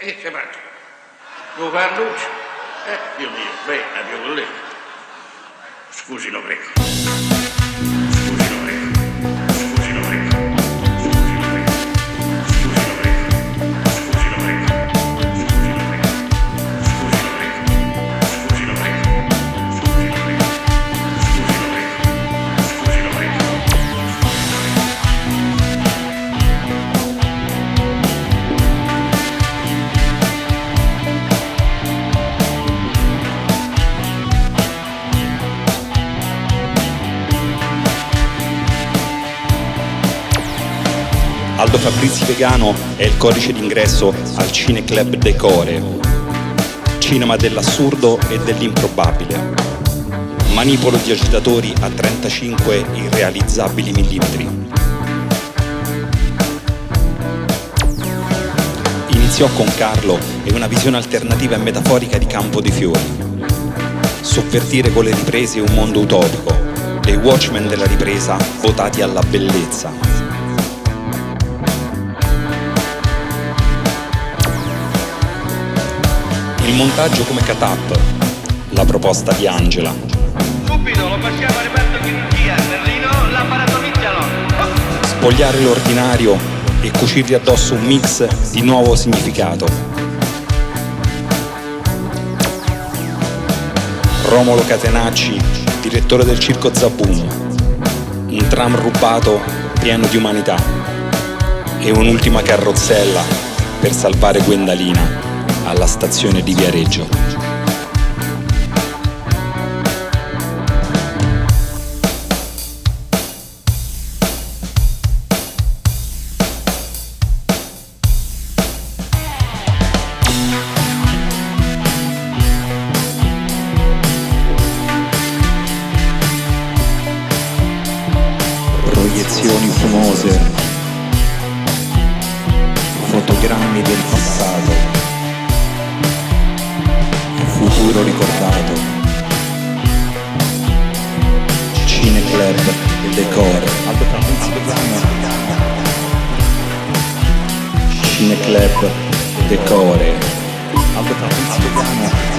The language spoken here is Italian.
E che faccio? Lo parluccio? Io dico, beh, abbiamo con lei. Scusi, lo prego. Scusi, lo prego. Scusi, lo prego. Scusi, lo prego. Scusi, lo prego. Scusi, lo prego. Scusi, lo prego. Scusi, lo prego. Scusi, lo prego. Scusi, lo prego. Scusi, lo prego. Scusi, lo prego. Aldo Fabrizi Vegano è il codice d'ingresso al Cineclub Decore, cinema dell'assurdo e dell'improbabile, manipolo di agitatori a 35 irrealizzabili millimetri. Iniziò con Carlo e una visione alternativa e metaforica di Campo dei Fiori. Sovvertire con le riprese un mondo utopico, dei Watchmen della ripresa votati alla bellezza. Il montaggio come cut-up, la proposta di Angela. Subito lo passiamo a reparto chirurgia, Merlino, l'apparato inizialo. Spogliare l'ordinario e cucirgli addosso un mix di nuovo significato. Romolo Catenacci, direttore del Circo Zabuno. Un tram rubato pieno di umanità. E un'ultima carrozzella per salvare Gwendalina alla stazione di Viareggio. Proiezioni fumose, fotogrammi del passato, futuro ricordato, Cineclub Decore, Cineclub Decore,